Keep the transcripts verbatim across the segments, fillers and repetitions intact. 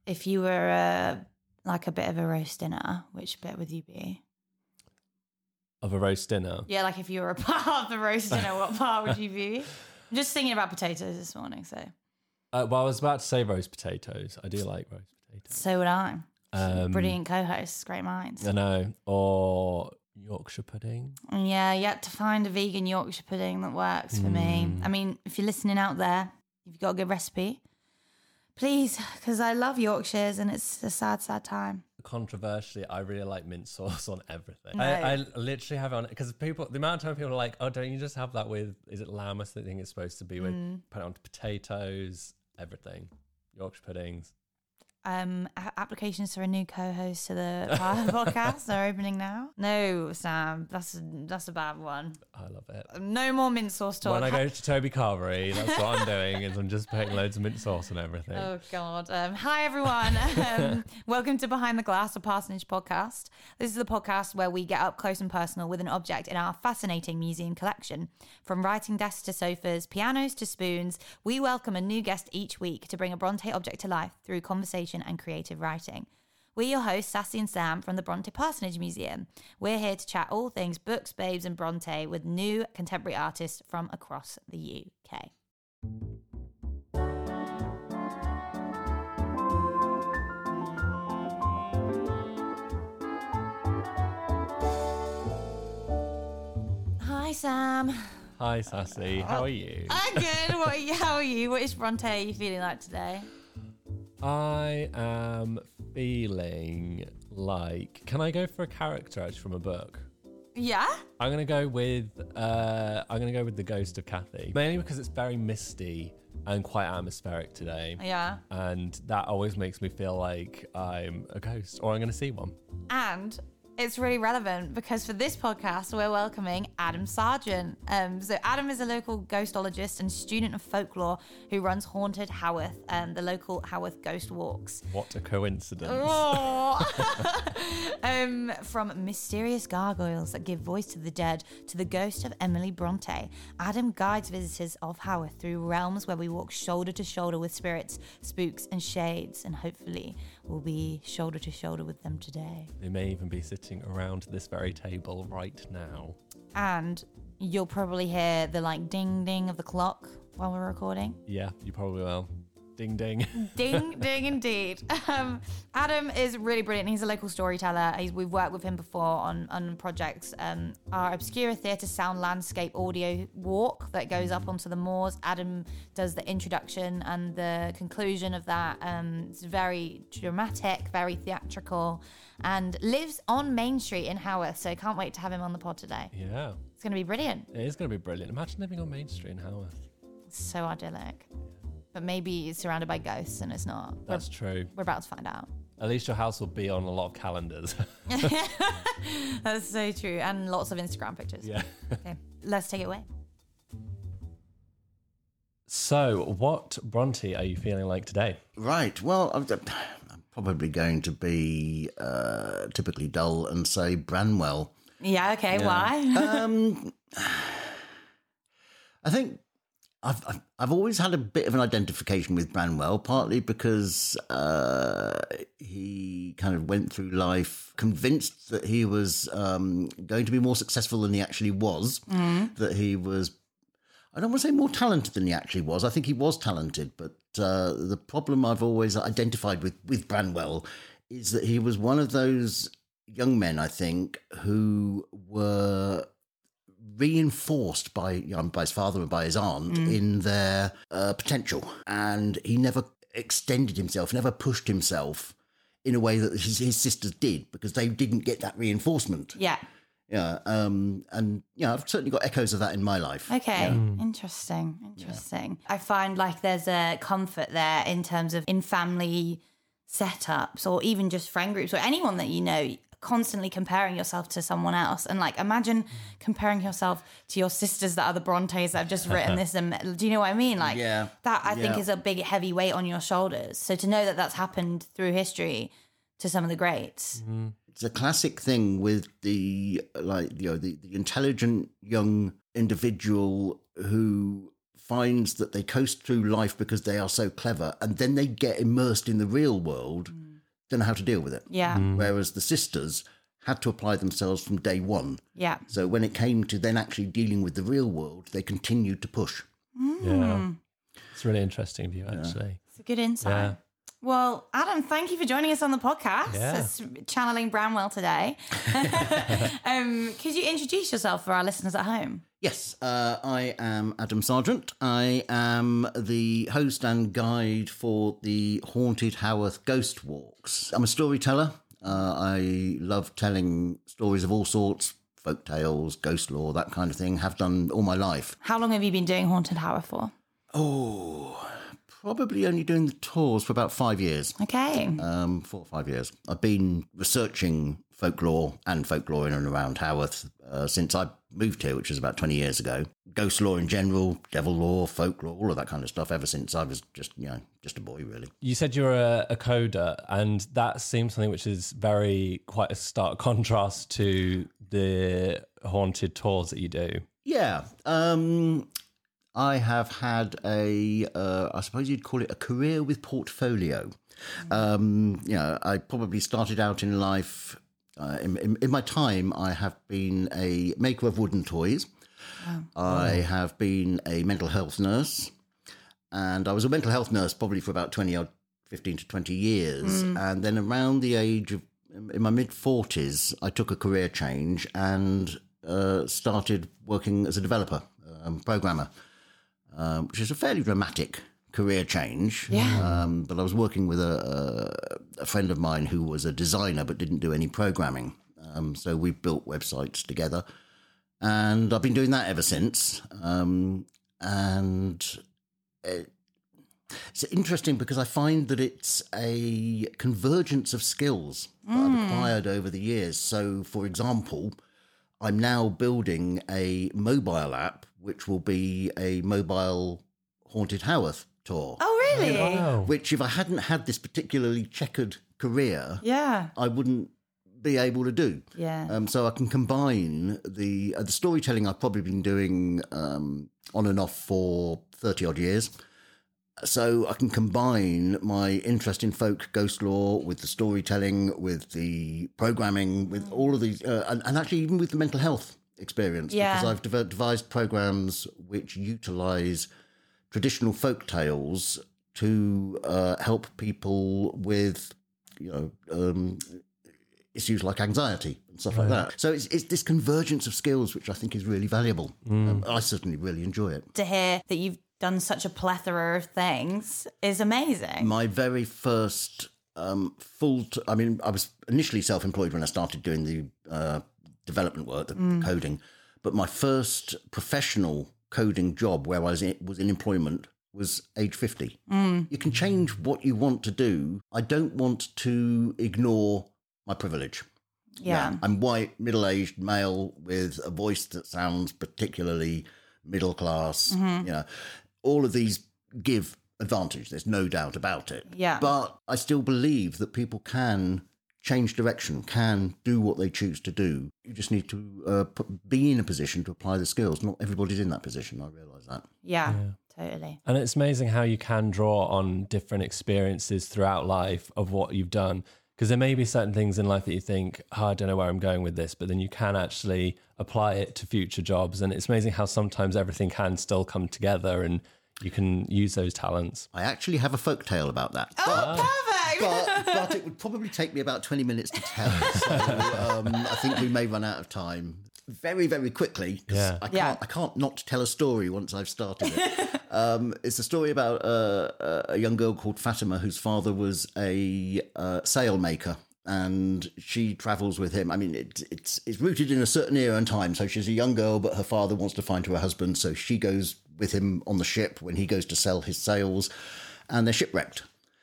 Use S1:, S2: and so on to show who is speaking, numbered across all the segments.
S1: if you were a, like a bit of a roast dinner, which bit would you be?
S2: Of a roast dinner?
S1: Yeah, like if you were a part of the roast dinner, what part would you be? I'm just thinking about potatoes this morning, so.
S2: Uh, well, I was about to say roast potatoes. I do like roast potatoes.
S1: So would I.
S2: Um,
S1: Brilliant co-hosts, great minds.
S2: I know. Or Yorkshire pudding.
S1: Yeah, yet to find a vegan Yorkshire pudding that works for mm. me. I mean, if you're listening out there, if you've got a good recipe, please, because I love Yorkshires and it's a sad, sad time.
S2: Controversially, I really like mint sauce on everything.
S1: No.
S2: I, I literally have it on, because people, the amount of time people are like, oh, don't you just have that with, is it lamb or something it's supposed to be with? Mm. Put it on potatoes, everything. Yorkshire puddings.
S1: Um, applications for a new co-host to the podcast are opening now. No, Sam, that's a, that's a bad one.
S2: I love it.
S1: No more mint sauce talk.
S2: When I go to Toby Carvery, that's what I'm doing, is I'm just putting loads of mint sauce on everything.
S1: Oh, God. Um, hi, everyone. um, welcome to Behind the Glass, a Parsonage podcast. This is the podcast where we get up close and personal with an object in our fascinating museum collection. From writing desks to sofas, pianos to spoons, we welcome a new guest each week to bring a Bronte object to life through conversation and creative writing. We're your hosts, Sassy and Sam from the Bronte Parsonage Museum. We're here to chat all things books, babes and Bronte with new contemporary artists from across the U K. Hi, Sam.
S2: Hi, Sassy. How are you?
S1: I'm good. What are you, how are you? What is Bronte are you feeling like today?
S2: I am feeling like... Can I go for a character actually from a book?
S1: Yeah?
S2: I'm going to go with... Uh, I'm going to go with The Ghost of Cathy. Mainly because it's very misty and quite atmospheric today.
S1: Yeah.
S2: And that always makes me feel like I'm a ghost or I'm going to see one.
S1: And... it's really relevant because for this podcast, we're welcoming Adam Sargent. Um, so Adam is a local ghostologist and student of folklore who runs Haunted Haworth, um, the local Haworth Ghost Walks.
S2: What a coincidence.
S1: Oh. um, from mysterious gargoyles that give voice to the dead to the ghost of Emily Bronte, Adam guides visitors of Haworth through realms where we walk shoulder to shoulder with spirits, spooks and shades, and hopefully we'll be shoulder to shoulder with them today.
S2: They may even be sitting around this very table right now.
S1: And you'll probably hear the like ding ding of the clock while we're recording.
S2: Yeah, you probably will. Ding ding.
S1: Ding ding indeed. Um, Adam is really brilliant. He's a local storyteller. He's, we've worked with him before on, on projects. Um, our Obscura Theatre Sound Landscape audio walk that goes up onto the moors. Adam does the introduction and the conclusion of that. Um, it's very dramatic, very theatrical, and lives on Main Street in Haworth. So I can't wait to have him on the pod today.
S2: Yeah.
S1: It's going to be brilliant.
S2: It is going to be brilliant. Imagine living on Main Street in Haworth.
S1: It's so idyllic. But maybe it's surrounded by ghosts and it's not.
S2: That's
S1: we're,
S2: true.
S1: We're about to find out.
S2: At least your house will be on a lot of calendars.
S1: That's so true. And lots of Instagram pictures.
S2: Yeah.
S1: Okay, let's take it away.
S2: So, what Bronte are you feeling like today?
S3: Right. Well, I'm, I'm probably going to be uh, typically dull and say Branwell.
S1: Yeah, okay. Yeah. Why?
S3: um, I think I've, I've I've always had a bit of an identification with Branwell, partly because uh, he kind of went through life convinced that he was um, going to be more successful than he actually was, mm. that he was, I don't want to say more talented than he actually was. I think he was talented, but uh, the problem I've always identified with, with Branwell is that he was one of those young men, I think, who were reinforced by, you know, by his father and by his aunt mm. in their uh, potential. And he never extended himself, never pushed himself in a way that his, his sisters did, because they didn't get that reinforcement.
S1: Yeah.
S3: Yeah. Um, and, yeah, I've certainly got echoes of that in my life.
S1: Okay.
S3: Yeah.
S1: Mm. Interesting. Interesting. Yeah. I find like there's a comfort there in terms of in family setups or even just friend groups or anyone that you know, constantly comparing yourself to someone else. And like, imagine comparing yourself to your sisters that are the Brontes that have just written this. And do you know what I mean? Like
S3: yeah.
S1: that, I
S3: yeah.
S1: think is a big, heavy weight on your shoulders. So to know that that's happened through history to some of the greats.
S3: Mm-hmm. It's a classic thing with the, like, you know, the, the intelligent young individual who finds that they coast through life because they are so clever, and then they get immersed in the real world, mm. don't know how to deal with it.
S1: Yeah. Mm.
S3: Whereas the sisters had to apply themselves from day one.
S1: Yeah.
S3: So when it came to then actually dealing with the real world, they continued to push.
S1: Mm.
S2: Yeah. It's a really interesting view, actually.
S1: Yeah. It's a good insight.
S2: Yeah.
S1: Well, Adam, thank you for joining us on the podcast.
S2: Yeah.
S1: It's channeling Branwell today. um, could you introduce yourself for our listeners at home?
S3: Yes, uh, I am Adam Sargent. I am the host and guide for the Haunted Haworth Ghost Walks. I'm a storyteller. Uh, I love telling stories of all sorts, folk tales, ghost lore, that kind of thing. Have done all my life.
S1: How long have you been doing Haunted Haworth for?
S3: Oh, probably only doing the tours for about five years.
S1: Okay.
S3: Um, four or five years. I've been researching folklore and folklore in and around Haworth uh, since I moved here, which was about twenty years ago. Ghost lore in general, devil lore, folklore, all of that kind of stuff ever since I was just, you know, just a boy, really.
S2: You said you're a, a coder, and that seems something which is very quite a stark contrast to the haunted tours that you do.
S3: Yeah. Um, I have had a, uh, I suppose you'd call it a career with portfolio. Um, you know, I probably started out in life, uh, in, in, in my time, I have been a maker of wooden toys. Wow. I have been a mental health nurse, and I was a mental health nurse probably for about twenty or fifteen to twenty years. Mm. And then around the age of, in my mid forties, I took a career change and uh, started working as a developer, um, programmer. Um, which is a fairly dramatic career change.
S1: Yeah.
S3: Um, but I was working with a, a, a friend of mine who was a designer but didn't do any programming. Um, so we built websites together. And I've been doing that ever since. Um, and it, it's interesting because I find that it's a convergence of skills that mm. I've acquired over the years. So, for example, I'm now building a mobile app which will be a mobile Haunted Haworth tour.
S1: Oh, really?
S2: Wow.
S3: Which, if I hadn't had this particularly checkered career,
S1: yeah,
S3: I wouldn't be able to do.
S1: Yeah.
S3: Um, so I can combine the uh, the storytelling I've probably been doing um, on and off for thirty odd years. So I can combine my interest in folk ghost lore with the storytelling, with the programming, with all of these, uh, and, and actually even with the mental health experience.
S1: Yeah.
S3: Because I've dev- devised programs which utilise traditional folk tales to uh, help people with, you know, um, issues like anxiety and stuff right. like that. So it's, it's this convergence of skills which I think is really valuable. Mm. Um, I certainly really enjoy it.
S1: To hear that you've done such a plethora of things is amazing.
S3: My very first um, full... T- I mean, I was initially self-employed when I started doing the uh, development work, the mm. coding, but my first professional coding job where I was in, was in employment was age fifty. Mm. You can change what you want to do. I don't want to ignore my privilege.
S1: Yeah. yeah.
S3: I'm white, middle-aged male with a voice that sounds particularly middle class, mm-hmm. you know. All of these give advantage. There's no doubt about it.
S1: Yeah.
S3: But I still believe that people can change direction, can do what they choose to do. You just need to uh, put, be in a position to apply the skills. Not everybody's in that position. I realise that.
S1: Yeah, yeah, totally.
S2: And it's amazing how you can draw on different experiences throughout life of what you've done. Because there may be certain things in life that you think, oh, I don't know where I'm going with this, but then you can actually apply it to future jobs. And it's amazing how sometimes everything can still come together and you can use those talents.
S3: I actually have a folk tale about that.
S1: Oh, perfect!
S3: But, but it would probably take me about twenty minutes to tell. So um, I think we may run out of time very, very quickly.
S2: Yeah.
S3: I can't,
S1: yeah.
S3: I can't not tell a story once I've started it. um, it's a story about uh, a young girl called Fatima whose father was a uh, sail maker. And she travels with him. I mean, it, it's it's rooted in a certain era and time. So she's a young girl, but her father wants to find her a husband. So she goes with him on the ship when he goes to sell his sails. And they're shipwrecked.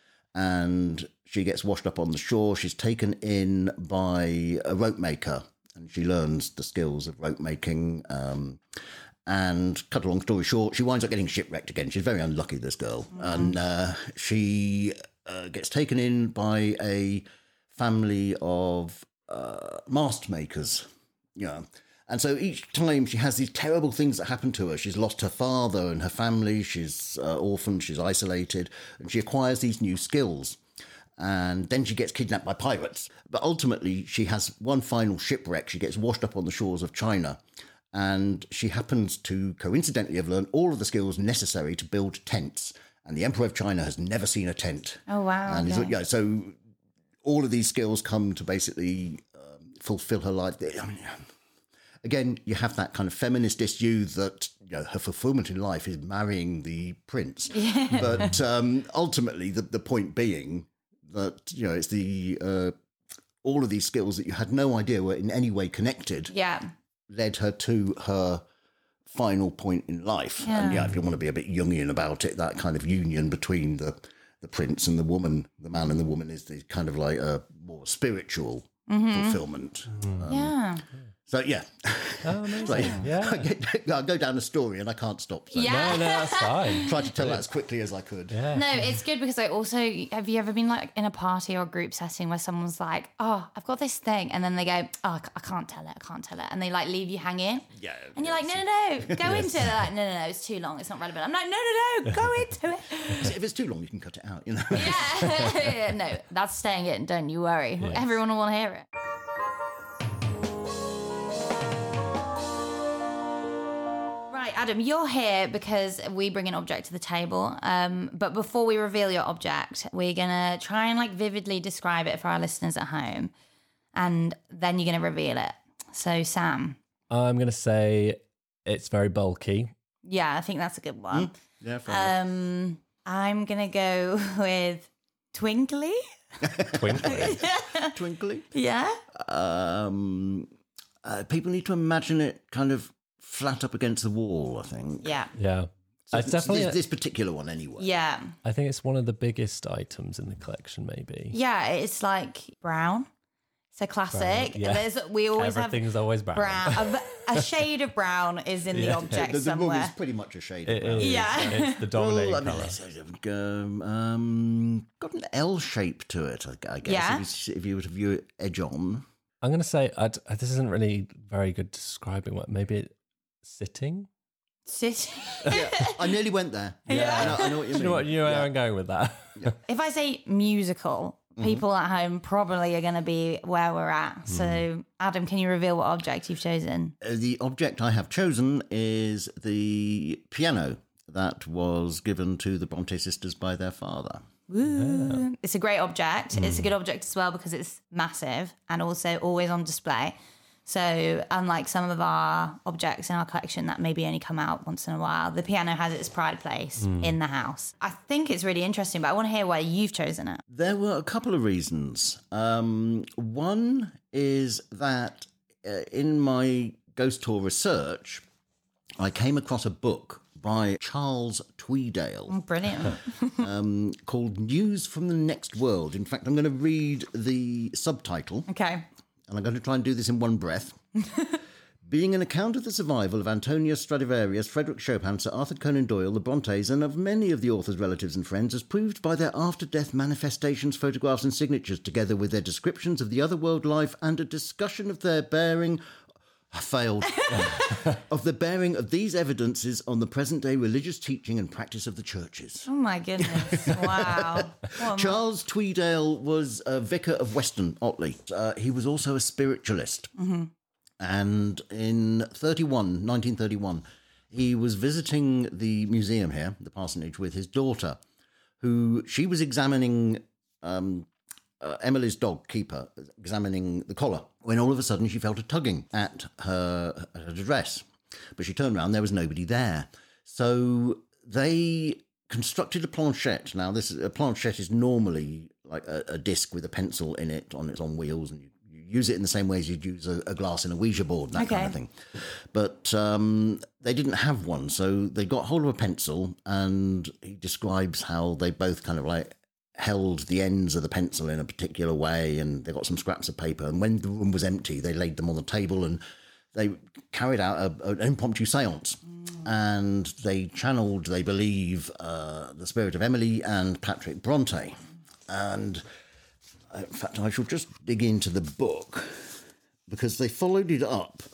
S3: And she gets washed up on the shore. She's taken in by a rope maker. And she learns the skills of rope making. Um, and cut a long story short, she winds up getting shipwrecked again. She's very unlucky, this girl. Mm-hmm. And uh, she uh, gets taken in by a family of uh, mast makers, you know, And so each time she has these terrible things that happen to her. She's lost her father and her family. She's uh, orphaned. She's isolated. And she acquires these new skills. And then she gets kidnapped by pirates. But ultimately, she has one final shipwreck. She gets washed up on the shores of China. And she happens to coincidentally have learned all of the skills necessary to build tents. And the Emperor of China has never seen a tent.
S1: Oh, wow.
S3: And
S1: okay.
S3: yeah, so all of these skills come to basically um, fulfill her life. I mean, again, you have that kind of feminist issue that, you know, her fulfillment in life is marrying the prince.
S1: Yeah.
S3: But um, ultimately, the, the point being that, you know, it's the uh, all of these skills that you had no idea were in any way connected.
S1: Yeah.
S3: Led her to her final point in life.
S1: Yeah.
S3: And yeah, if you want to be a bit Jungian about it, that kind of union between the, the prince and the woman, the man and the woman, is the kind of like a more spiritual mm-hmm. fulfillment.
S2: Mm.
S3: Um,
S1: Yeah.
S3: So yeah,
S2: Oh, amazing.
S3: like,
S2: Yeah.
S3: I, get, I go down a story and I can't stop. So
S1: Yeah.
S2: No, no, that's fine.
S3: try to tell that as quickly as I could.
S2: Yeah.
S1: No, it's good because I also, have you ever been like in a party or group setting where someone's like, oh, I've got this thing. And then they go, oh, I can't tell it. I can't tell it. And they like leave you hanging.
S3: Yeah.
S1: And you're like, no, no, no, go into it. They're like, no, no, no, it's too long. It's not relevant. I'm like, no, no, no, go into it.
S3: If it's too long, you can cut it out. You know.
S1: Yeah. No, that's staying in. Don't you worry.
S2: Yes.
S1: Everyone will want to hear it. Right, Adam, you're here because we bring an object to the table. Um, but before we reveal your object, we're going to try and like vividly describe it for our listeners at home. And then you're going to reveal it. So, Sam.
S2: I'm going to say it's very bulky.
S1: Yeah, I think that's a good one.
S3: Yeah. Fair enough.
S1: Um, I'm going to go with twinkly.
S2: Twinkly.
S3: Twinkly.
S1: Yeah.
S3: Um, uh, people need to imagine it kind of flat up against the wall, I think.
S1: Yeah.
S2: Yeah.
S3: So
S2: It's definitely,
S3: this, this particular one, anyway.
S1: Yeah.
S2: I think it's one of the biggest items in the collection, maybe.
S1: Yeah, it's like brown. It's a classic.
S2: Brown, yeah.
S1: There's we always
S2: Everything's
S1: have
S2: always brown.
S1: brown. A, a shade of brown is in the
S2: Yeah.
S1: object
S3: The, the room
S1: somewhere.
S3: is pretty much a shade
S2: It
S3: of brown.
S2: is.
S1: Yeah.
S2: It's the dominating
S3: Well, I mean,
S2: colour.
S3: it's, it's, um, um, got an L shape to it, I, I guess.
S1: Yeah.
S3: If you, if you were to view it edge on.
S2: I'm going to say, I'd, uh, this isn't really very good describing what, maybe it, sitting?
S1: Sit-
S3: Yeah, I nearly went there.
S2: Yeah.
S3: I know, I know what you
S2: Do you
S3: mean.
S2: know what, you know where
S3: Yeah.
S2: I'm going with that?
S1: If I say musical, people at home probably are going to be where we're at. So, Adam, can you reveal what object you've chosen?
S3: Uh, the object I have chosen is the piano that was given to the Bronte sisters by their father.
S1: Woo. It's a great object. It's a good object as well because it's massive and also always on display. So unlike some of our objects in our collection that maybe only come out once in a while, the piano has its pride place in the house. I think it's really interesting, but I want to hear why you've chosen it.
S3: There were a couple of reasons. Um, one is that uh, in my ghost tour research, I came across a book by Charles Tweedale
S1: Oh, brilliant.
S3: um, called News from the Next World. In fact, I'm going to read the subtitle.
S1: Okay.
S3: And I'm going to try and do this in one breath. Being an account of the survival of Antonia Stradivarius, Frederick Chopin, Sir Arthur Conan Doyle, the Brontes, and of many of the author's relatives and friends, as proved by their after-death manifestations, photographs and signatures, together with their descriptions of the otherworld life and a discussion of their bearing... I failed. of the bearing of these evidences on the present-day religious teaching and practice of the churches.
S1: Oh, my goodness. Wow. What a-
S3: Charles Tweedale was a vicar of Weston, Otley. Uh, he was also a spiritualist. Mm-hmm. And in thirty-one, nineteen thirty-one, he was visiting the museum here, the parsonage, with his daughter, who she was examining um, uh, Emily's dog, Keeper, examining the collar, when all of a sudden she felt a tugging at her, at her dress. But she turned around, there was nobody there. So they constructed a planchette. Now, this is, a planchette is normally like a, a disc with a pencil in it on its on wheels, and you, you use it in the same way as you'd use a, a glass in a Ouija board, that
S1: Okay.
S3: kind of thing. But um, they didn't have one, so they got hold of a pencil, and he describes how they both kind of like held the ends of the pencil in a particular way, and they got some scraps of paper, and when the room was empty, they laid them on the table, and they carried out a, an impromptu seance. And they channeled, they believe, uh, the spirit of Emily and Patrick Bronte. And in fact, I shall just dig into the book, because they followed it up.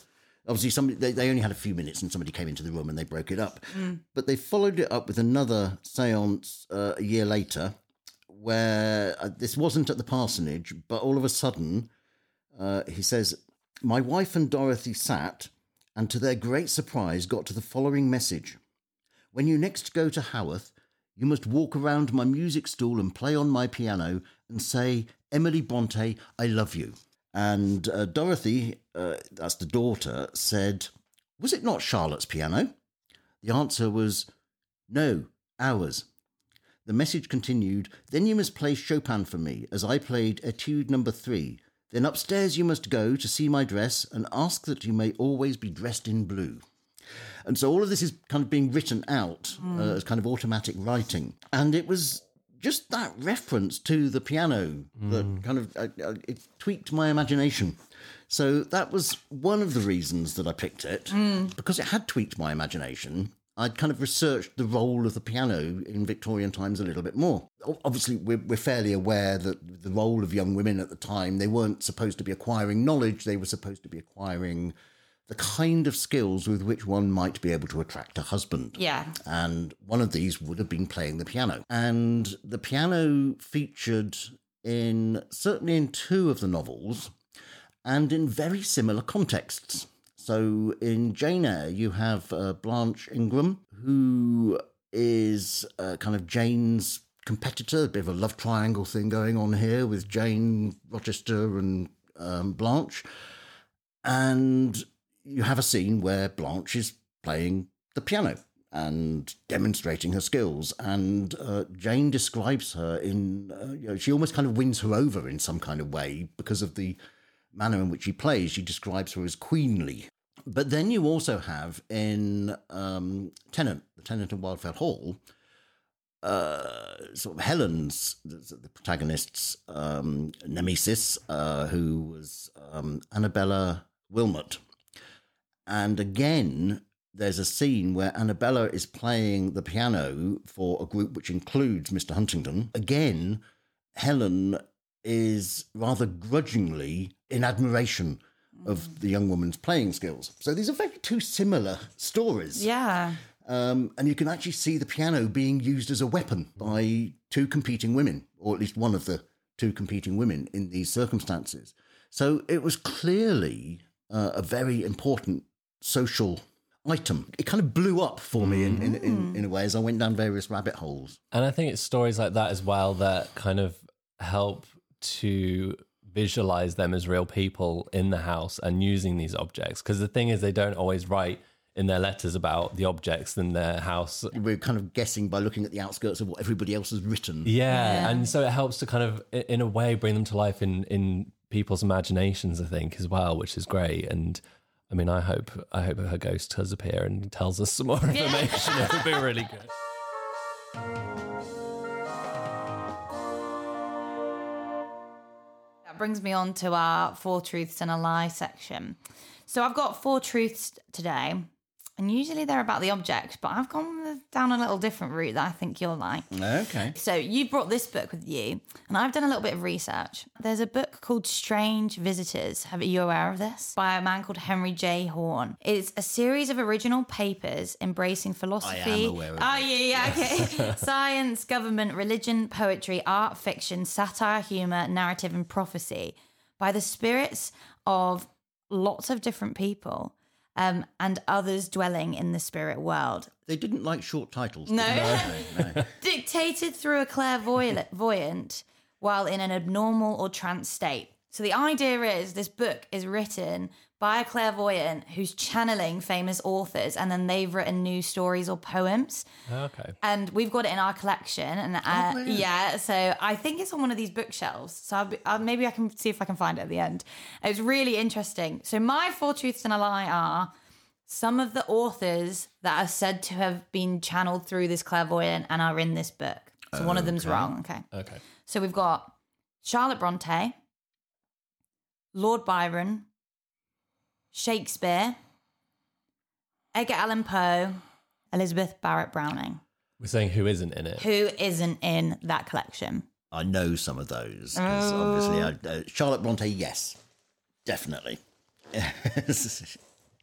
S3: Obviously, somebody they, they only had a few minutes and somebody came into the room and they broke it up. Mm. But they followed it up with another seance uh, a year later where uh, this wasn't at the parsonage, but all of a sudden, uh, he says, my wife and Dorothy sat and to their great surprise got to the following message. When you next go to Haworth, you must walk around my music stool and play on my piano and say, Emily Bronte, I love you. And uh, Dorothy, uh, that's the daughter, said, was it not Charlotte's piano? The answer was, no, ours. The message continued, then you must play Chopin for me, as I played Etude number three. Then upstairs you must go to see my dress and ask that you may always be dressed in blue. And so all of this is kind of being written out mm. uh, as kind of automatic writing. And it was just that reference to the piano mm. that kind of, uh, uh, it tweaked my imagination. So that was one of the reasons that I picked it, mm. because it had tweaked my imagination. I'd kind of researched the role of the piano in Victorian times a little bit more. Obviously, we're, we're fairly aware that the role of young women at the time, they weren't supposed to be acquiring knowledge, they were supposed to be acquiring the kind of skills with which one might be able to attract a husband.
S1: Yeah.
S3: And one of these would have been playing the piano. And the piano featured in, certainly in two of the novels, and in very similar contexts. So in Jane Eyre, you have uh, Blanche Ingram, who is uh, kind of Jane's competitor, a bit of a love triangle thing going on here with Jane, Rochester and um, Blanche. And you have a scene where Blanche is playing the piano and demonstrating her skills. And uh, Jane describes her in, uh, you know, she almost kind of wins her over in some kind of way because of the manner in which she plays. She describes her as queenly. But then you also have in um, Tennant, the Tennant of Wildfell Hall, uh, sort of Helen's, the, the protagonist's um, nemesis, uh, who was um, Annabella Wilmot. And again, there's a scene where Annabella is playing the piano for a group which includes Mister Huntingdon. Again, Helen is rather grudgingly in admiration of the young woman's playing skills. So these are very two similar stories.
S1: Yeah.
S3: Um, and you can actually see the piano being used as a weapon by two competing women, or at least one of the two competing women in these circumstances. So it was clearly uh, a very important social item. It kind of blew up for me in, in, in, in a way as I went down various rabbit holes.
S2: And I think it's stories like that as well that kind of help to visualize them as real people in the house and using these objects. Because the thing is, they don't always write in their letters about the objects in their house.
S3: We're kind of guessing by looking at the outskirts of what everybody else has written.
S2: Yeah,
S1: yeah.
S2: And so it helps to kind of, in a way, bring them to life in, in people's imaginations, I think, as well, which is great. And I mean, I hope I hope her ghost does appear and tells us some more information. It would be really good.
S1: Brings me on to our four truths and a lie section. So I've got four truths today, and usually they're about the object, but I've gone down a little different route that I think you'll like.
S3: Okay.
S1: So you brought this book with you, and I've done a little bit of research. There's a book called Strange Visitors. Are you aware of this? By a man called Henry J. Horn. It's a series of original papers embracing philosophy.
S3: I am aware of
S1: Oh,
S3: it.
S1: yeah, yeah, okay. Science, government, religion, poetry, art, fiction, satire, humour, narrative, and prophecy by the spirits of lots of different people. Um, and others dwelling in the spirit world.
S3: They didn't like short titles.
S1: No.
S3: They? no, no.
S1: Dictated through a clairvoyant while in an abnormal or trance state. So the idea is this book is written by a clairvoyant who's channeling famous authors, and then they've written new stories or poems.
S2: Okay.
S1: And we've got it in our collection. And uh,
S3: Oh, yeah.
S1: yeah, so I think it's on one of these bookshelves. So I'll be, I'll, maybe I can see if I can find it at the end. It's really interesting. So my four truths and a lie are some of the authors that are said to have been channeled through this clairvoyant and are in this book. So one of them's
S3: Okay.
S1: wrong. Okay.
S2: Okay.
S1: So we've got Charlotte Bronte, Lord Byron, Shakespeare, Edgar Allan Poe, Elizabeth Barrett Browning.
S2: We're saying who isn't in it.
S1: Who isn't in that collection?
S3: I know some of those. 'Cause obviously, I, uh, Charlotte Bronte, yes, definitely.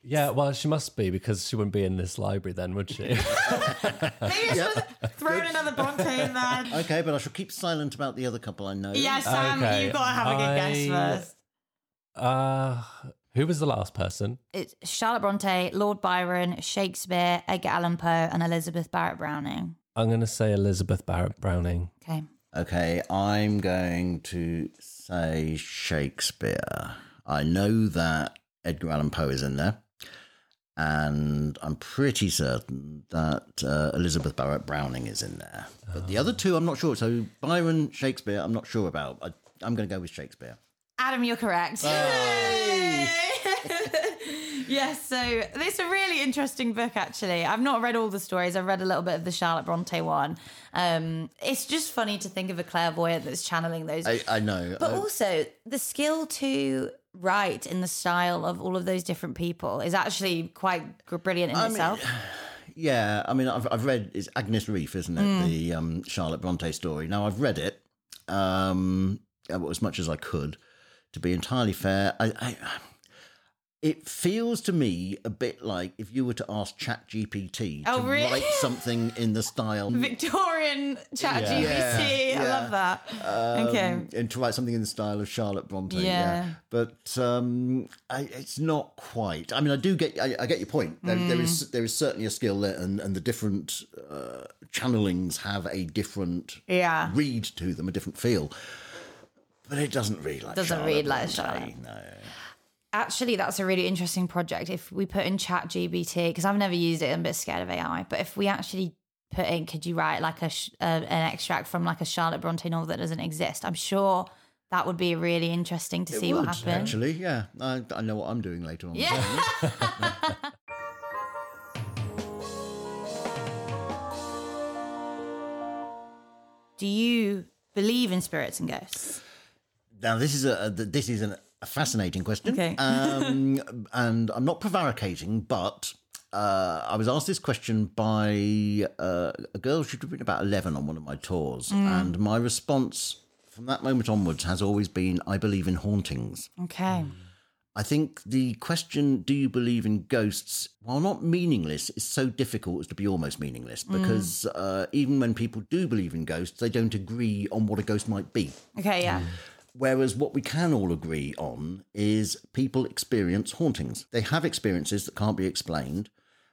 S2: Yeah, well, she must be because she wouldn't be in this library then, would she?
S1: Maybe it's throw in another Bronte in there.
S3: Okay, but I shall keep silent about the other couple I know.
S1: Yeah, Sam,
S2: Okay,
S1: you've got to have a good
S2: I-
S1: guess first.
S2: uh, who was the last person?
S1: It's Charlotte Bronte, Lord Byron, Shakespeare, Edgar Allan Poe, and Elizabeth Barrett Browning.
S2: I'm going to say Elizabeth Barrett Browning.
S1: Okay.
S3: Okay, I'm going to say Shakespeare. I know that Edgar Allan Poe is in there. And I'm pretty certain that uh, Elizabeth Barrett Browning is in there. But the other two, I'm not sure. So Byron, Shakespeare, I'm not sure about. I, I'm going to go with Shakespeare.
S1: Adam, you're correct. Yes, so it's a really interesting book, actually. I've not read all the stories. I've read a little bit of the Charlotte Bronte one. Um, it's just funny to think of a clairvoyant that's channeling those.
S3: I, I know.
S1: But
S3: I,
S1: also, the skill to write in the style of all of those different people is actually quite brilliant in
S3: I mean,
S1: itself.
S3: yeah, I mean, I've, I've read, it's Agnes Reef, isn't it?
S1: Mm.
S3: The um, Charlotte Bronte story. Now, I've read it um, as much as I could. To be entirely fair, I, I it feels to me a bit like if you were to ask ChatGPT
S1: Oh,
S3: to
S1: really?
S3: write something in the style
S1: Victorian chat G P T.
S3: Yeah,
S1: I
S3: yeah.
S1: love that.
S3: um,
S1: Okay.
S3: and to write something in the style of Charlotte Bronte.
S1: Yeah.
S3: But um, I, it's not quite. I mean, I do get. I, I get your point. There, there is there is certainly a skill there, and, and the different uh, channelings have a different
S1: Yeah.
S3: read to them, a different feel. But it doesn't read like
S1: Doesn't
S3: Charlotte
S1: read like
S3: Bronte,
S1: Charlotte.
S3: No.
S1: Actually, that's a really interesting project. If we put in Chat G P T, because I've never used it, I'm a bit scared of A I. But if we actually put in, could you write like a sh- uh, an extract from like a Charlotte Bronte novel that doesn't exist? I'm sure that would be really interesting to
S3: It
S1: see
S3: would,
S1: what happens.
S3: Actually, yeah. I, I know what I'm doing later on.
S1: Yeah. Do you believe in spirits and ghosts?
S3: Now, this is a this is an, a fascinating question.
S1: Okay.
S3: um, and I'm not prevaricating, but uh, I was asked this question by uh, a girl. She'd been about eleven on one of my tours, and my response from that moment onwards has always been, "I believe in hauntings."
S1: Okay.
S3: I think the question, do you believe in ghosts, while not meaningless, is so difficult as to be almost meaningless because uh, even when people do believe in ghosts, they don't agree on what a ghost might be.
S1: Okay, yeah.
S3: Whereas what we can all agree on is people experience hauntings. They have experiences that can't be explained.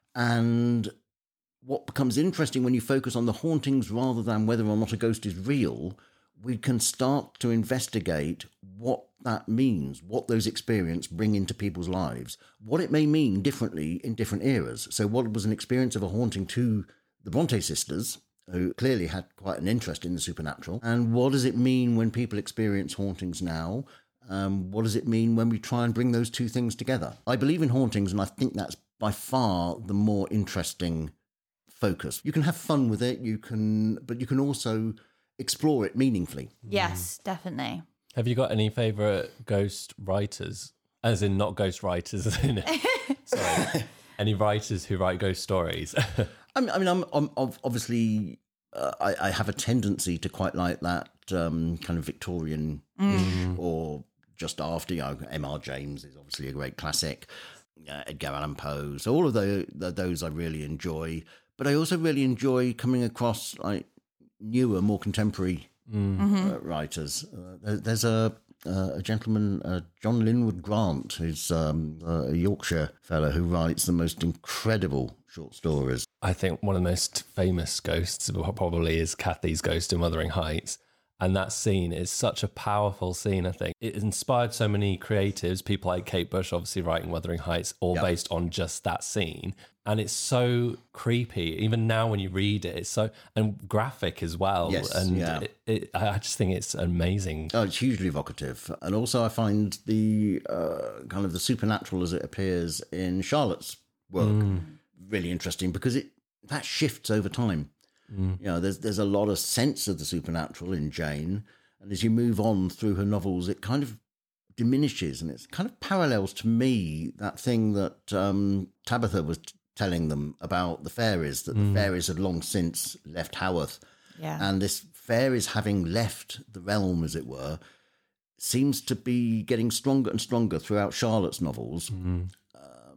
S3: And what becomes interesting when you focus on the hauntings rather than whether or not a ghost is real, we can start to investigate what that means, what those experiences bring into people's lives, what it may mean differently in different eras. So what was an experience of a haunting to the Bronte sisters, who clearly had quite an interest in the supernatural, and what does it mean when people experience hauntings now? Um, what does it mean when we try and bring those two things together? I believe in hauntings, and I think that's by far the more interesting focus. You can have fun with it, you can, but you can also explore it meaningfully.
S1: Yes, definitely.
S2: Have you got any favourite ghost writers? As in, not ghost writers, as in, sorry. Any writers who write ghost stories?
S3: I mean, I mean, I'm, I'm obviously, uh, I, I have a tendency to quite like that um, kind of Victorian
S1: Mm.
S3: or just after. You know, M R James is obviously a great classic. Uh, Edgar Allan Poe. So all of the, the, those I really enjoy. But I also really enjoy coming across like newer, more contemporary
S1: Mm-hmm.
S3: uh, writers. Uh, there, there's a uh, a gentleman, uh, John Linwood Grant, who's um, a Yorkshire fellow who writes the most incredible short stories.
S2: I think one of the most famous ghosts probably is Kathy's ghost in Wuthering Heights. And that scene is such a powerful scene, I think. It inspired so many creatives, people like Kate Bush, obviously writing Wuthering Heights, all
S3: Yep.
S2: based on just that scene. And it's so creepy. Even now when you read it, it's so, and graphic as well.
S3: Yes,
S2: and
S3: yeah.
S2: it, it, I just think it's amazing.
S3: Oh, it's hugely evocative. And also I find the uh, kind of the supernatural as it appears in Charlotte's work really interesting because it that shifts over time. You know, there's there's a lot of sense of the supernatural in Jane, and as you move on through her novels, it kind of diminishes, and it's kind of parallels to me that thing that um, Tabitha was t- telling them about the fairies, that the fairies had long since left Haworth,
S1: Yeah.
S3: and this fairies having left the realm, as it were, seems to be getting stronger and stronger throughout Charlotte's novels. Um,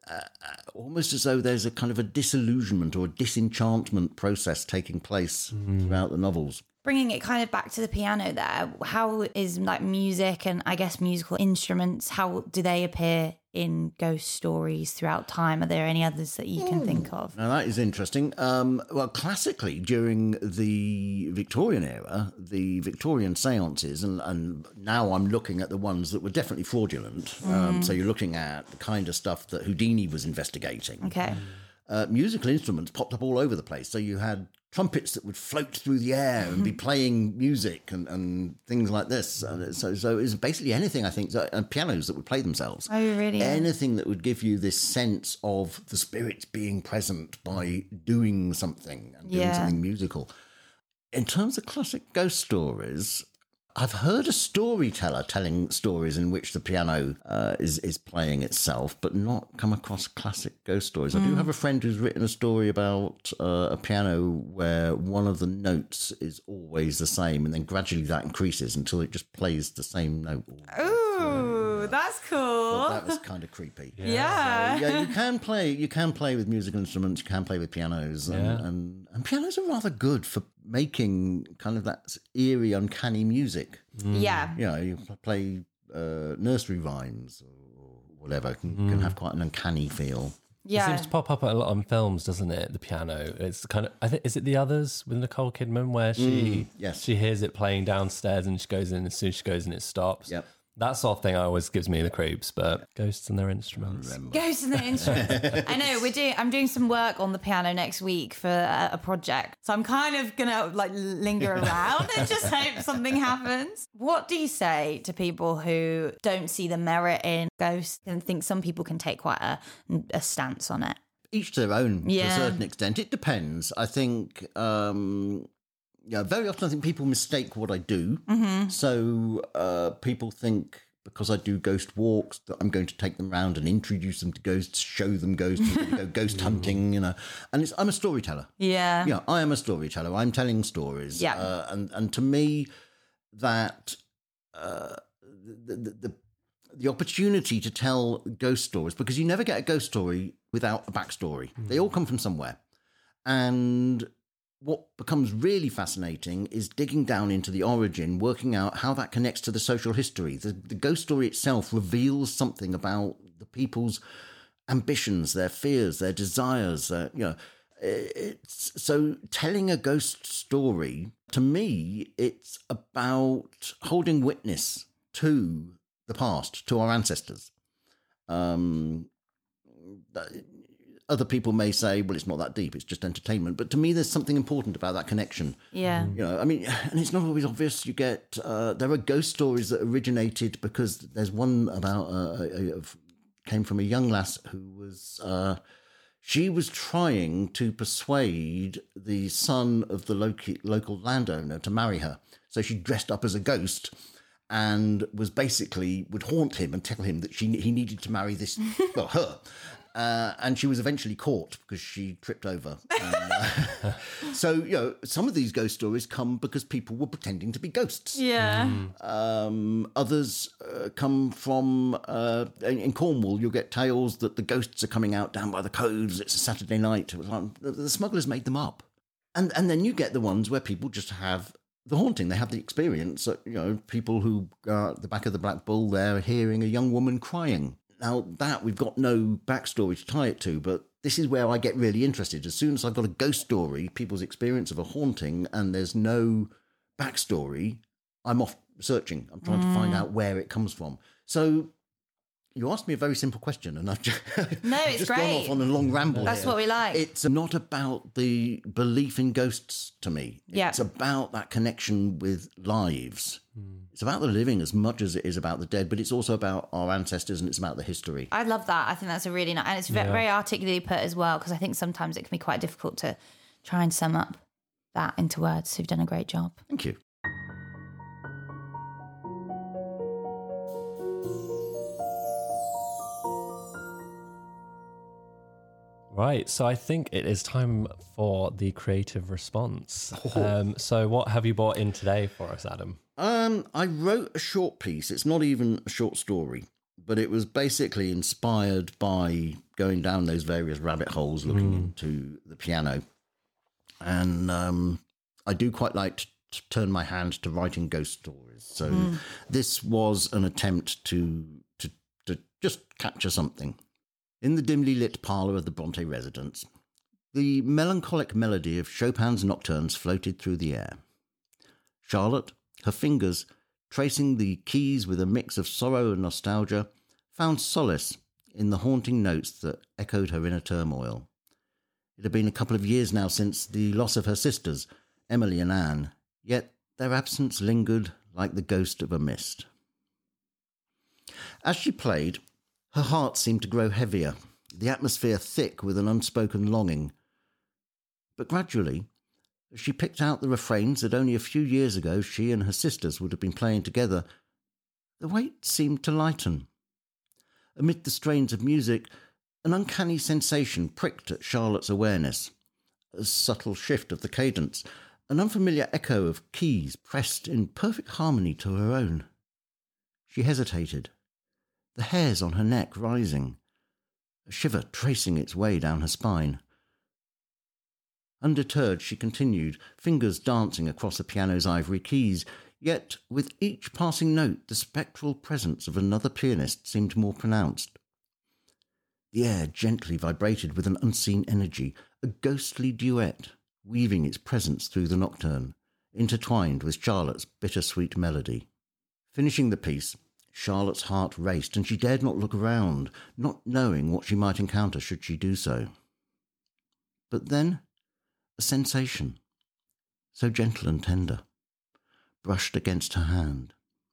S3: uh, almost as though there's a kind of a disillusionment or a disenchantment process taking place mm. throughout the novels.
S1: Bringing it kind of back to the piano there, how is like music and I guess musical instruments, how do they appear in ghost stories throughout time? Are there any others that you can mm. think of?
S3: Now that is interesting. Um, well, classically, during the Victorian era, the Victorian seances, and, and now I'm looking at the ones that were definitely fraudulent. Mm. Um, so you're looking at the kind of stuff that Houdini was investigating.
S1: Okay.
S3: Uh, musical instruments popped up all over the place. So you had trumpets that would float through the air and be playing music and, and things like this. And so, so it's basically anything, I think, so, and pianos that would play themselves.
S1: Oh, really?
S3: Anything that would give you this sense of the spirits being present by doing something and doing
S1: yeah.
S3: something musical. In terms of classic ghost stories, I've heard a storyteller telling stories in which the piano uh, is is playing itself, but not come across classic ghost stories. Mm. I do have a friend who's written a story about uh, a piano where one of the notes is always the same, and then gradually that increases until it just plays the same note.
S1: Ooh, that's cool.
S3: But that was kind of creepy.
S1: Yeah, yeah.
S3: So, yeah. You can play. You can play with musical instruments. You can play with pianos, and,
S2: yeah.
S3: and, and pianos are rather good for making kind of that eerie, uncanny music.
S1: Mm. Yeah.
S3: You know, you play uh, nursery rhymes or whatever, can, mm. can have quite an uncanny feel.
S1: Yeah.
S2: It seems to pop up a lot on films, doesn't it? The piano. It's kind of, I think, is it The Others with Nicole Kidman where she
S3: mm, yes.
S2: she hears it playing downstairs and she goes in, as soon as she goes in, it stops.
S3: Yep.
S2: That sort of thing always gives me the creeps, but ghosts and their instruments.
S1: Ghosts and their instruments. I know we're doing. I'm doing some work on the piano next week for a, a project, so I'm kind of gonna like linger around and just hope something happens. What do you say to people who don't see the merit in ghosts and think some people can take quite a, a stance on it?
S3: Each to their own,
S1: yeah.
S3: to a certain extent. It depends. I think. Um... Yeah, very often I think people mistake what I do.
S1: Mm-hmm.
S3: So uh, people think because I do ghost walks that I'm going to take them around and introduce them to ghosts, show them ghosts, go ghost hunting, you know. And it's, I'm a storyteller.
S1: Yeah.
S3: Yeah, I am a storyteller. I'm telling stories.
S1: Yeah.
S3: Uh, and, and to me, that uh, the, the, the, the opportunity to tell ghost stories, because you never get a ghost story without a backstory. Mm. They all come from somewhere. And what becomes really fascinating is digging down into the origin, working out how that connects to the social history. The, the ghost story itself reveals something about the people's ambitions, their fears, their desires. Their, you know, it's, so telling a ghost story, to me, it's about holding witness to the past, to our ancestors. Um, Other people may say, well, it's not that deep, it's just entertainment. But to me, there's something important about that connection.
S1: Yeah.
S3: You know, I mean, and it's not always obvious. You get, uh, there are ghost stories that originated because there's one about, uh, a, a, came from a young lass who was, uh, she was trying to persuade the son of the local, local landowner to marry her. So she dressed up as a ghost and was basically, would haunt him and tell him that she he needed to marry this, well, her. Uh, and she was eventually caught because she tripped over. And, uh, so, you know, some of these ghost stories come because people were pretending to be ghosts.
S1: Yeah.
S2: Mm.
S3: Um, others uh, come from, uh, in, in Cornwall, you'll get tales that the ghosts are coming out down by the coves. It's a Saturday night. The, the smugglers made them up. And, and then you get the ones where people just have the haunting. They have the experience. You know, people who are at the back of the Black Bull, they're hearing a young woman crying. Now, that we've got no backstory to tie it to, but this is where I get really interested. As soon as I've got a ghost story, people's experience of a haunting, and there's no backstory, I'm off searching. I'm trying mm. to find out where it comes from. So you asked me a very simple question, and I've just,
S1: no,
S3: I've
S1: it's
S3: just
S1: great.
S3: gone off on a long ramble.
S1: That's
S3: here.
S1: what we like.
S3: It's not about the belief in ghosts to me.
S1: Yeah.
S3: It's about that connection with lives.
S2: Mm.
S3: It's about the living as much as it is about the dead, but it's also about our ancestors and it's about the history.
S1: I love that. I think that's a really nice, and it's very,
S2: yeah.
S1: very articulately put as well, because I think sometimes it can be quite difficult to try and sum up that into words. So you've done a great job.
S3: Thank you.
S2: Right, so I think it is time for the creative response. Oh. Um, so what have you brought in today for us, Adam?
S3: Um, I wrote a short piece. It's not even a short story, but it was basically inspired by going down those various rabbit holes looking mm. into the piano. And um, I do quite like to, to turn my hand to writing ghost stories. So mm. this was an attempt to, to to just capture something. In the dimly lit parlour of the Bronte residence, the melancholic melody of Chopin's nocturnes floated through the air. Charlotte, her fingers tracing the keys with a mix of sorrow and nostalgia, found solace in the haunting notes that echoed her inner turmoil. It had been a couple of years now since the loss of her sisters, Emily and Anne, yet their absence lingered like the ghost of a mist. As she played, her heart seemed to grow heavier, the atmosphere thick with an unspoken longing. But gradually, as she picked out the refrains that only a few years ago she and her sisters would have been playing together, the weight seemed to lighten. Amid the strains of music, an uncanny sensation pricked at Charlotte's awareness. A subtle shift of the cadence, an unfamiliar echo of keys pressed in perfect harmony to her own. She hesitated, the hairs on her neck rising, a shiver tracing its way down her spine. Undeterred, she continued, fingers dancing across the piano's ivory keys, yet with each passing note the spectral presence of another pianist seemed more pronounced. The air gently vibrated with an unseen energy, a ghostly duet, weaving its presence through the nocturne, intertwined with Charlotte's bittersweet melody. Finishing the piece, Charlotte's heart raced, and she dared not look around, not knowing what she might encounter should she do so. But then a sensation, so gentle and tender, brushed against her hand.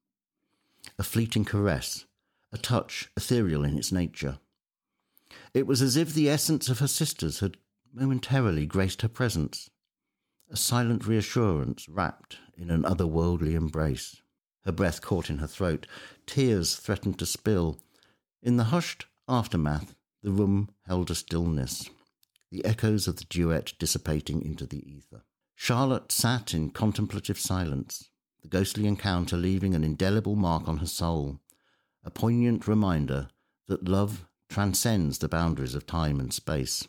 S3: A fleeting caress, a touch ethereal in its nature. It was as if the essence of her sisters had momentarily graced her presence, a silent reassurance wrapped in an otherworldly embrace. Her breath caught in her throat, tears threatened to spill. In the hushed aftermath, the room held a stillness, the echoes of the duet dissipating into the ether. Charlotte sat in contemplative silence, the ghostly encounter leaving an indelible mark on her soul, a poignant reminder that love transcends the boundaries of time and space.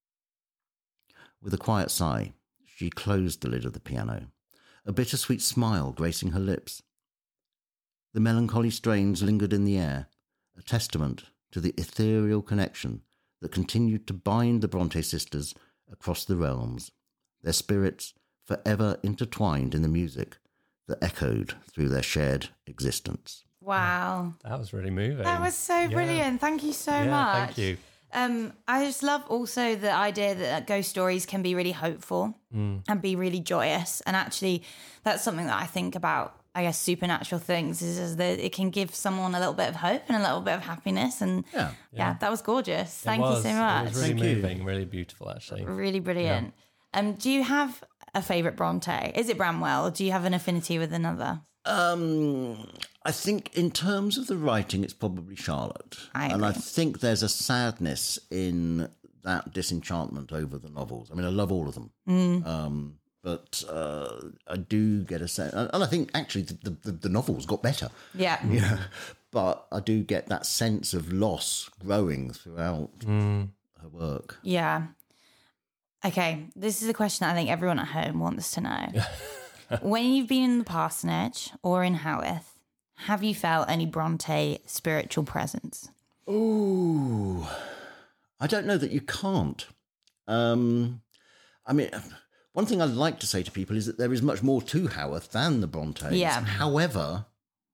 S3: With a quiet sigh, she closed the lid of the piano, a bittersweet smile gracing her lips. The melancholy strains lingered in the air, a testament to the ethereal connection that continued to bind the Bronte sisters across the realms, their spirits forever intertwined in the music that echoed through their shared existence.
S1: Wow.
S2: That was really moving.
S1: That was so brilliant. Yeah. Thank you so
S2: yeah,
S1: much.
S2: Thank you.
S1: Um, I just love also the idea that ghost stories can be really hopeful mm. and be really joyous. And actually, that's something that I think about, I guess, supernatural things is, is that it can give someone a little bit of hope and a little bit of happiness. And yeah, yeah, yeah that was gorgeous. Thank
S2: was.
S1: you so much.
S2: It was really
S3: Thank
S2: moving,
S3: you.
S2: really beautiful, actually.
S1: Really brilliant. Yeah. Um, do you have a favourite Bronte? Is it Branwell, or do you have an affinity with another?
S3: Um, I think in terms of the writing, it's probably Charlotte.
S1: I
S3: and I think there's a sadness in that disenchantment over the novels. I mean, I love all of them.
S1: Mm.
S3: Um, but uh, I do get a sense, and I think actually the, the, the novels got better.
S1: Yeah.
S3: Yeah. But I do get that sense of loss growing throughout
S2: mm.
S3: her work.
S1: Yeah. Okay, this is a question that I think everyone at home wants to know. When you've been in the parsonage or in Haworth, have you felt any Bronte spiritual presence?
S3: Ooh, I don't know that you can't. Um, I mean, one thing I like to say to people is that there is much more to Haworth than the Brontes.
S1: Yeah.
S3: However,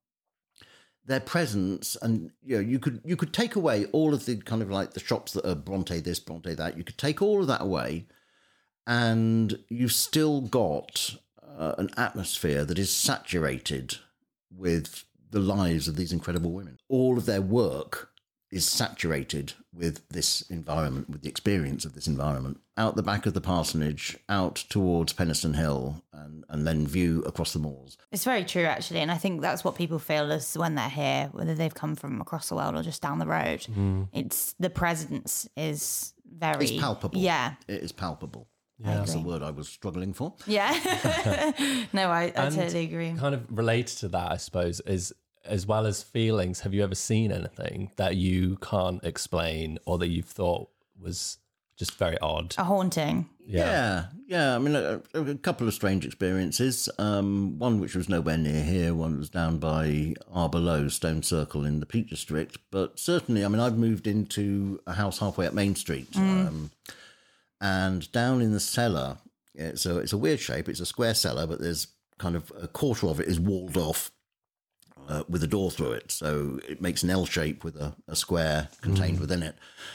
S3: their presence, and you know, you could you could take away all of the kind of like the shops that are Bronte this, Bronte that. You could take all of that away, and you've still got uh, an atmosphere that is saturated with the lives of these incredible women. All of their work is saturated with this environment, with the experience of this environment. Out the back of the parsonage, out towards Penistone Hill, and, and then view across the moors.
S1: It's very true, actually, and I think that's what people feel as when they're here, whether they've come from across the world or just down the road.
S2: Mm.
S1: It's the presence is very...
S3: It's palpable.
S1: Yeah.
S3: It is palpable.
S2: Yeah.
S3: That's the word I was struggling for.
S1: Yeah. No, I, I
S2: And
S1: totally agree.
S2: Kind of related to that, I suppose, is as well as feelings, have you ever seen anything that you can't explain or that you've thought was just very odd?
S1: A haunting.
S2: Yeah.
S3: Yeah, yeah. I mean, a, a couple of strange experiences. Um, one which was nowhere near here. One was down by Arborough, Stone Circle in the Peak District. But certainly, I mean, I've moved into a house halfway up Main Street,
S1: Mm.
S3: um, and down in the cellar. It's a it's a weird shape. It's a square cellar, but there's kind of a quarter of it is walled off uh, with a door through it, so it makes an L shape with a, a square contained
S2: Mm.
S3: within it.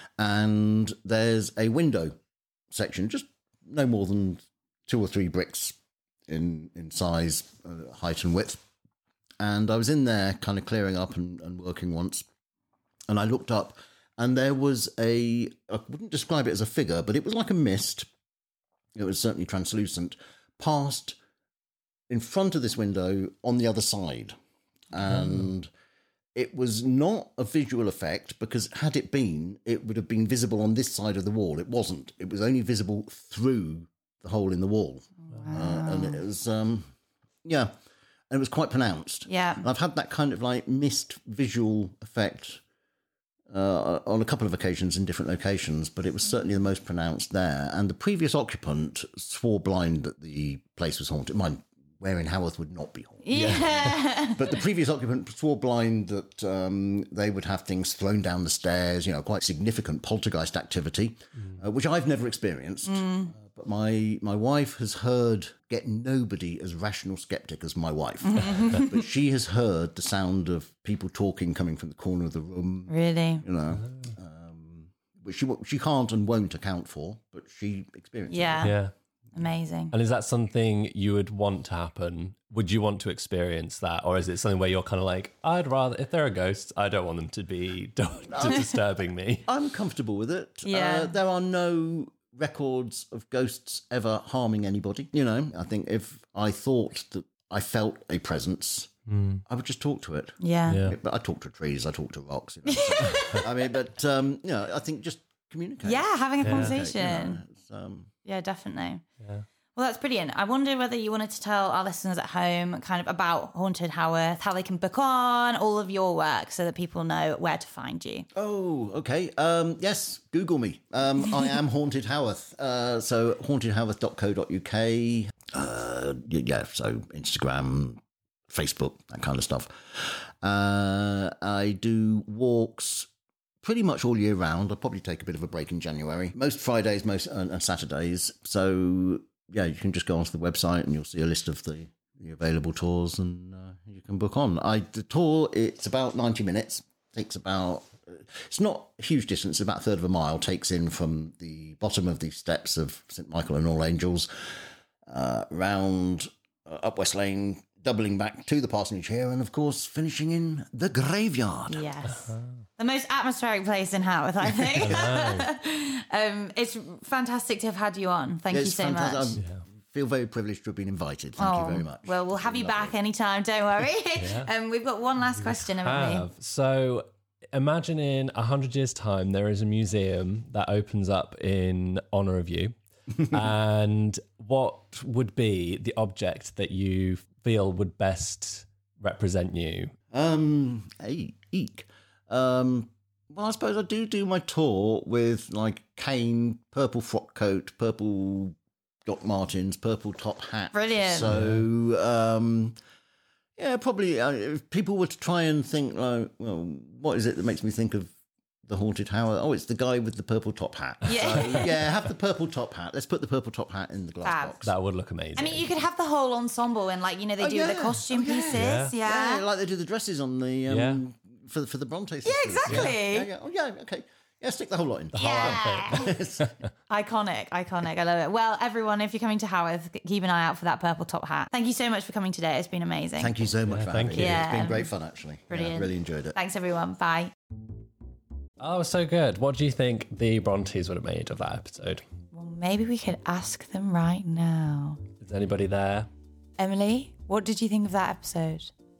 S3: And there's a window section, just no more than two or three bricks in in size, uh, height and width. And I was in there kind of clearing up and, and working once, and I looked up and there was a, I wouldn't describe it as a figure, but it was like a mist. It was certainly translucent, passed in front of this window on the other side. And it was not a visual effect, because had it been, it would have been visible on this side of the wall. It wasn't. It was only visible through the hole in the wall.
S1: Wow.
S3: Uh, and it was, um, yeah, and it was quite pronounced.
S1: Yeah.
S3: And I've had that kind of like mist visual effect uh, on a couple of occasions in different locations, but it was certainly the most pronounced there. And the previous occupant swore blind that the place was haunted. Mind, where in Haworth would not be haunted.
S1: Yeah.
S3: But the previous occupant swore blind that um, they would have things thrown down the stairs, you know, quite significant poltergeist activity, uh, which I've never experienced. Uh, but my my wife has heard, get nobody as rational skeptic as my wife, but she has heard the sound of people talking coming from the corner of the room,
S1: Really?
S3: you know, um, which she, she can't and won't account for, but she experienced
S1: Yeah.
S2: Yeah.
S1: Amazing.
S2: And is that something you would want to happen? Would you want to experience that? Or is it something where you're kind of like, I'd rather, if there are ghosts, I don't want them to be to disturbing me.
S3: I'm comfortable with it.
S1: Yeah.
S3: Uh, there are no records of ghosts ever harming anybody. You know, I think if I thought that I felt a presence, I would just talk to it.
S1: Yeah.
S2: Yeah.
S3: But I talk to trees, I talk to rocks. You know, so, I mean, but, um, you know, I think just communicate.
S1: Yeah, having a
S2: Yeah.
S1: conversation.
S3: You know, it's, um,
S1: Yeah, definitely.
S2: Yeah.
S1: Well, that's brilliant. I wonder whether you wanted to tell our listeners at home kind of about Haunted Haworth, how they can book on, all of your work, so that people know where to find you.
S3: Oh, okay. Um, yes, Google me. Um, I am Haunted Haworth. Uh, so haunted haworth dot co dot uk. Uh, yeah, so Instagram, Facebook, that kind of stuff. Uh, I do walks pretty much all year round. I'll probably take a bit of a break in January. Most Fridays, most and, and Saturdays. So yeah, you can just go onto the website and you'll see a list of the, the available tours, and uh, you can book on. I the tour, it's about ninety minutes. Takes about, it's not a huge distance, about a third of a mile. Takes in from the bottom of the steps of Saint Michael and All Angels, uh, round uh, up West Lane, doubling back to the parsonage here, and of course finishing in the graveyard.
S1: Yes. The most atmospheric place in Haworth, I think. um, it's fantastic to have had you on. Thank you
S3: It's
S1: so
S3: fantastic.
S1: much.
S3: I feel very privileged to have been invited. Thank you very much.
S1: Well, we'll have you back anytime, don't worry. um, we've got one last question, haven't we?
S2: Have. So imagine in a hundred years' time, there is a museum that opens up in honor of you. And what would be the object that you feel would best represent you?
S3: Um, hey, eek. Um, well, I suppose I do do my tour with like cane, purple frock coat, purple Doc Martens, purple top hat.
S1: Brilliant.
S3: So, um, yeah, probably uh, if people were to try and think, like, well, what is it that makes me think of the Haunted Haworth? Oh, it's the guy with the purple top hat.
S1: Yeah.
S3: So, yeah, have the purple top hat. Let's put the purple top hat in the glass
S1: Fab.
S3: box.
S2: That would look amazing.
S1: I mean, you could have the whole ensemble and, like, you know, they
S3: Oh,
S1: do
S3: yeah.
S1: the costume
S3: Oh, yeah.
S1: pieces.
S2: Yeah.
S1: Yeah.
S3: Yeah, like they do the dresses on the um,
S2: Yeah.
S3: for for the Bronte sisters.
S1: Yeah, exactly.
S3: Yeah, yeah. Oh, yeah. Okay. Yeah, stick the whole lot in.
S2: The whole outfit.
S1: Iconic, iconic. I love it. Well, everyone, if you're coming to Haworth, keep an eye out for that purple top hat. Thank you so much for coming today. It's been amazing.
S3: Thank you so much
S2: Yeah,
S3: for
S2: thank
S3: having me.
S2: you.
S3: It's
S1: Yeah.
S3: been great fun, actually.
S1: Brilliant.
S3: Yeah, really enjoyed it.
S1: Thanks, everyone. Bye.
S2: Oh, so good. What do you think the Brontes would have made of that episode?
S1: Well, maybe we could ask them right now.
S2: Is anybody there?
S1: Emily, what did you think of that episode?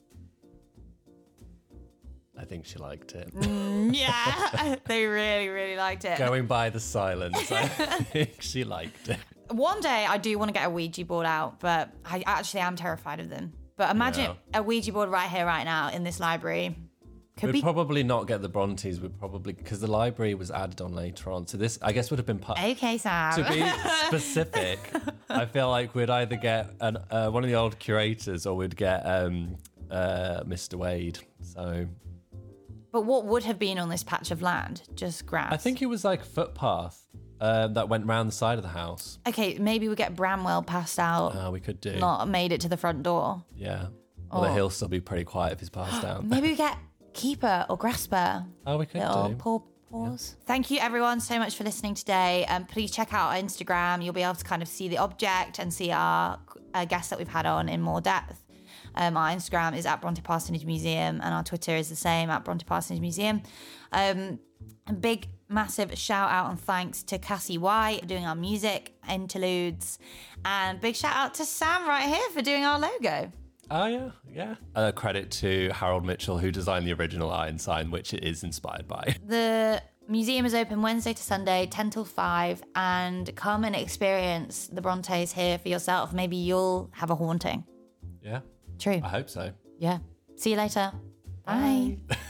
S2: I think she liked it.
S1: Yeah, they really, really liked it.
S2: Going by the silence, I think she liked it.
S1: One day I do want to get a Ouija board out, but I actually am terrified of them. But imagine
S2: Yeah.
S1: a Ouija board right here, right now in this library. Could
S2: We'd
S1: be
S2: probably not get the Brontes. We'd probably, because the library was added on later on. So this, I guess, would have been part.
S1: okay, Sam.
S2: To be specific, I feel like we'd either get an, uh, one of the old curators or we'd get um, uh, Mister Wade. So
S1: But what would have been on this patch of land? Just grass.
S2: I think it was like a footpath uh, that went round the side of the house.
S1: Okay, maybe we get Bramwell passed out,
S2: Uh, we could do.
S1: not made it to the front door.
S2: Yeah. Although
S1: Oh.
S2: he'll still be pretty quiet if he's passed down.
S1: Maybe we get Keeper or Grasper.
S2: Oh, we could
S1: Little
S2: do.
S1: paw paws. Thank you everyone so much for listening today. Um, please check out our Instagram. You'll be able to kind of see the object and see our uh, guests that we've had on in more depth. Um, our Instagram is at Bronte Parsonage Museum and our Twitter is the same at Bronte Parsonage Museum. Um, a big, massive shout out and thanks to Cassie White for doing our music interludes. And big shout out to Sam right here for doing our logo.
S2: Oh, yeah, yeah. Uh, credit to Harold Mitchell, who designed the original Iron Sign, which it is inspired by.
S1: The museum is open Wednesday to Sunday, ten till five, and come and experience the Brontes here for yourself. Maybe you'll have a haunting.
S2: Yeah,
S1: True.
S2: I hope so.
S1: Yeah. See you later. Bye.
S2: Bye.